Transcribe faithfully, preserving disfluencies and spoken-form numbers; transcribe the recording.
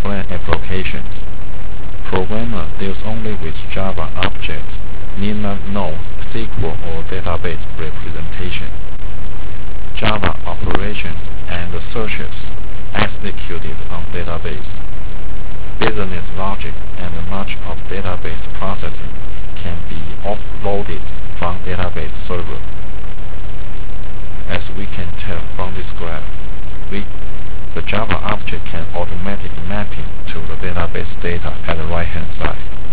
plain applications. Programmer deals only with Java objects, need not know S Q L or database representation. Java operations and searches executed on database. Business logic and much of database processing can be offloaded from database server. As we can tell from this graph, we, the Java object can automatic mapping to the database data at the right hand side.